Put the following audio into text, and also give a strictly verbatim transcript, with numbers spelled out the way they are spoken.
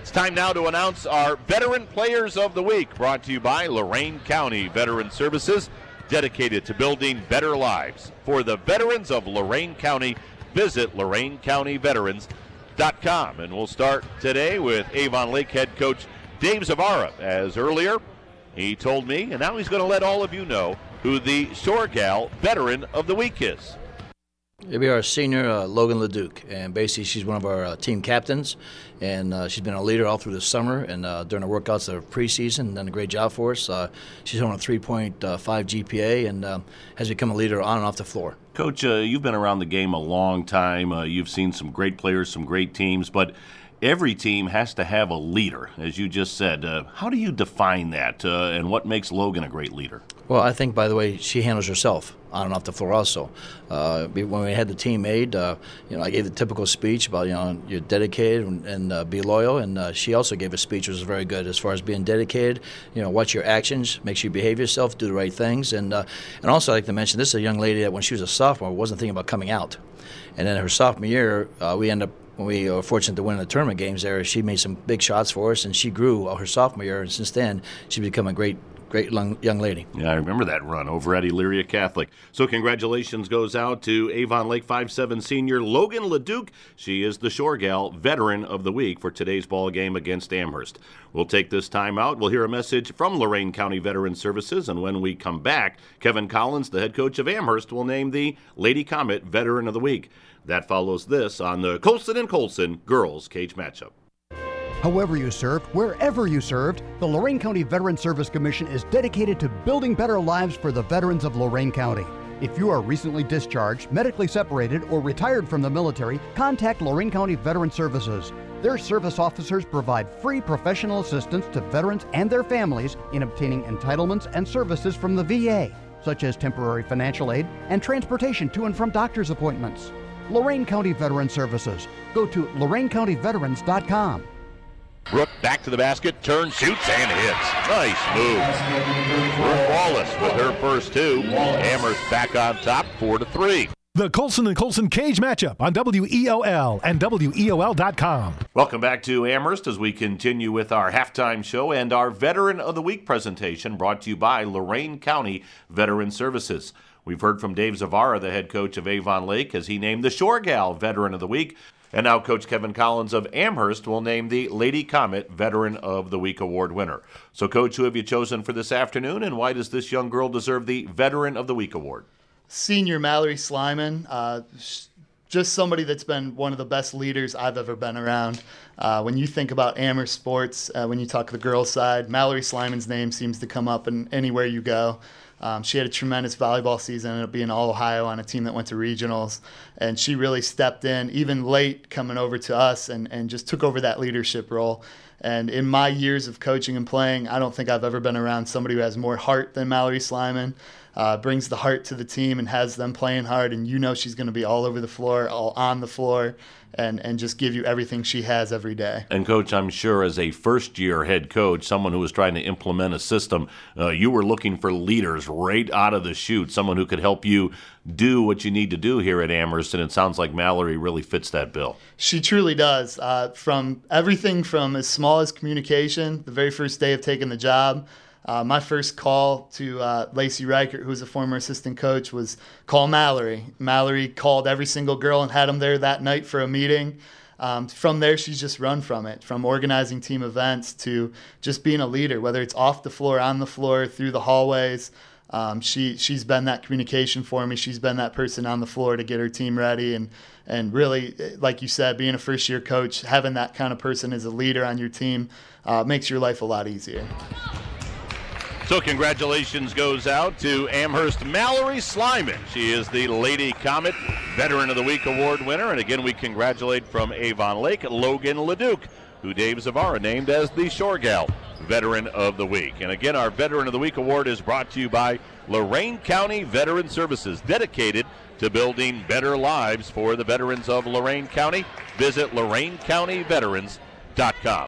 It's time now to announce our Veteran Players of the Week, brought to you by Lorain County Veteran Services, dedicated to building better lives. For the veterans of Lorain County, visit Lorain County Veterans dot com. And we'll start today with Avon Lake head coach Dave Zavara. As earlier, he told me, and now he's going to let all of you know, who the Shore Gal Veteran of the Week is. It'll be our senior, uh, Logan Leduc, and basically she's one of our uh, team captains, and uh, she's been a leader all through the summer and uh, during the workouts of preseason, done a great job for us. Uh, she's on a three point five G P A and uh, has become a leader on and off the floor. Coach, uh, you've been around the game a long time. Uh, you've seen some great players, some great teams, but every team has to have a leader, as you just said. Uh, how do you define that, uh, and what makes Logan a great leader? Well, I think by the way she handles herself on and off the floor also. Uh, when we had the team made, uh, you know, I gave the typical speech about, you know, you're dedicated and, and uh, be loyal, and uh, she also gave a speech which was very good as far as being dedicated. You know, watch your actions, make sure you behave yourself, do the right things, and uh, and also I'd like to mention this is a young lady that when she was a sophomore wasn't thinking about coming out, and then her sophomore year uh, we ended up. When we were fortunate to win the tournament games there, she made some big shots for us, and she grew her sophomore year, and since then she's become a great Great young lady. Yeah, I remember that run over at Elyria Catholic. So congratulations goes out to Avon Lake five seven senior Logan Leduc. She is the Shore Gal Veteran of the Week for today's ball game against Amherst. We'll take this time out. We'll hear a message from Lorain County Veteran Services, and when we come back, Kevin Collins, the head coach of Amherst, will name the Lady Comet Veteran of the Week. That follows this on the Colson and Colson Girls Cage Matchup. However you served, wherever you served, the Lorain County Veteran Service Commission is dedicated to building better lives for the veterans of Lorain County. If you are recently discharged, medically separated, or retired from the military, contact Lorain County Veteran Services. Their service officers provide free professional assistance to veterans and their families in obtaining entitlements and services from the V A, such as temporary financial aid and transportation to and from doctor's appointments. Lorain County Veteran Services. Go to Lorain County Veterans dot com. Brooke back to the basket, turns, shoots, and hits. Nice move. Brooke Wallace with her first two. Amherst back on top, four to three. The Colson and Colson Cage Matchup on W E O L and W E O L dot com. Welcome back to Amherst as we continue with our halftime show and our Veteran of the Week presentation brought to you by Lorain County Veteran Services. We've heard from Dave Zavara, the head coach of Avon Lake, as he named the Shore Gal Veteran of the Week. And now Coach Kevin Collins of Amherst will name the Lady Comet Veteran of the Week award winner. So, Coach, who have you chosen for this afternoon, and why does this young girl deserve the Veteran of the Week award? Senior Mallory Slyman, uh, just somebody that's been one of the best leaders I've ever been around. Uh, when you think about Amherst sports, uh, when you talk the girls' side, Mallory Slyman's name seems to come up in anywhere you go. Um, she had a tremendous volleyball season, ended up being All-Ohio on a team that went to regionals, and she really stepped in, even late coming over to us, and, and just took over that leadership role. And in my years of coaching and playing, I don't think I've ever been around somebody who has more heart than Mallory Slyman, uh, brings the heart to the team and has them playing hard, and you know she's going to be all over the floor, all on the floor, and, and just give you everything she has every day. And, Coach, I'm sure as a first-year head coach, someone who was trying to implement a system, uh, you were looking for leaders right out of the chute, someone who could help you do what you need to do here at Amherst, and it sounds like Mallory really fits that bill. She truly does. Uh, from everything from as small as communication, the very first day of taking the job, Uh, my first call to uh, Lacey Reichert, who's a former assistant coach, was call Mallory. Mallory called every single girl and had them there that night for a meeting. Um, from there, she's just run from it, from organizing team events to just being a leader, whether it's off the floor, on the floor, through the hallways. Um, she, she's been that communication for me. She's been that person on the floor to get her team ready. And, and really, like you said, being a first-year coach, having that kind of person as a leader on your team uh, makes your life a lot easier. So congratulations goes out to Amherst Mallory Slyman. She is the Lady Comet Veteran of the Week award winner. And again, we congratulate from Avon Lake, Logan Leduc, who Dave Zavara named as the Shore Gal Veteran of the Week. And again, our Veteran of the Week award is brought to you by Lorain County Veteran Services, dedicated to building better lives for the veterans of Lorain County. Visit Lorain County Veterans dot com.